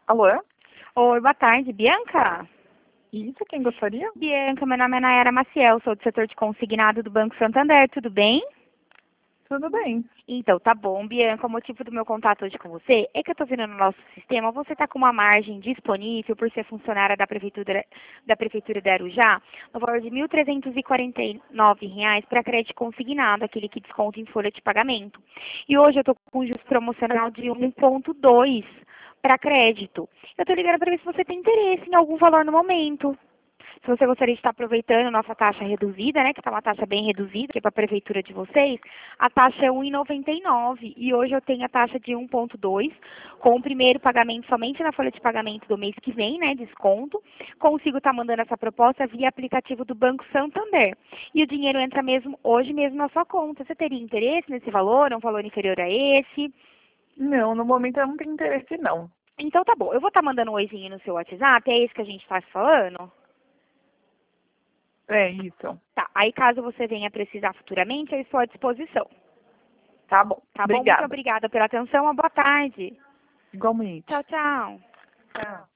Alô? Oi, boa tarde, Bianca? Isso, quem gostaria? Bianca, meu nome é Nayara Maciel, sou do setor de consignado do Banco Santander, tudo bem? Tudo bem. Então, tá bom, Bianca, o motivo do meu contato hoje com você é que eu tô vendo no nosso sistema, você tá com uma margem disponível por ser funcionária da Prefeitura de Arujá, no valor de R$ 1.349 para crédito consignado, aquele que desconta em folha de pagamento. E hoje eu tô com um juros promocional de 1,2 para crédito. Eu tô ligando para ver se você tem interesse em algum valor no momento. Se você gostaria de estar aproveitando a nossa taxa reduzida, né, que está uma taxa bem reduzida aqui para a prefeitura de vocês, a taxa é 1,99 e hoje eu tenho a taxa de 1,2 com o primeiro pagamento somente na folha de pagamento do mês que vem, né, desconto. Consigo estar mandando essa proposta via aplicativo do Banco Santander. E o dinheiro entra mesmo hoje mesmo na sua conta. Você teria interesse nesse valor, um valor inferior a esse? Não, no momento eu não tenho interesse, não. Então tá bom, eu vou estar mandando um oizinho no seu WhatsApp, é esse que a gente está falando? É isso. Tá, aí caso você venha precisar futuramente, eu estou à disposição. Tá bom. Tá bom? Muito Obrigada. obrigada pela atenção, uma boa tarde. Igualmente. Tchau, tchau. Tchau.